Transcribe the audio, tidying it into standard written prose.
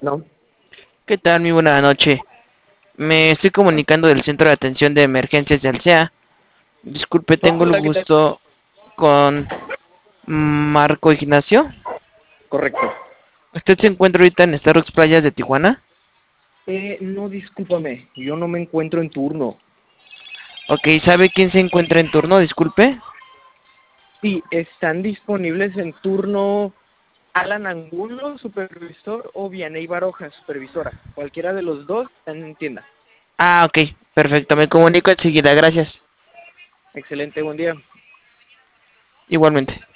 No. ¿Qué tal? Muy buena noche. Me estoy comunicando del Centro de Atención de Emergencias de Alsea. Disculpe, tengo el Hola, ¿qué tal? gusto con Marco Ignacio. Correcto. ¿Usted se encuentra ahorita en Starbucks Playas de Tijuana? No, discúlpame, yo no me encuentro en turno. Ok, ¿sabe quién se encuentra en turno? Disculpe. Sí, están disponibles en turno Alan Angulo, supervisor, o Vianey Baroja, supervisora. Cualquiera de los dos están en tienda. Ah, ok, perfecto. Me comunico enseguida. Gracias. Excelente, buen día. Igualmente.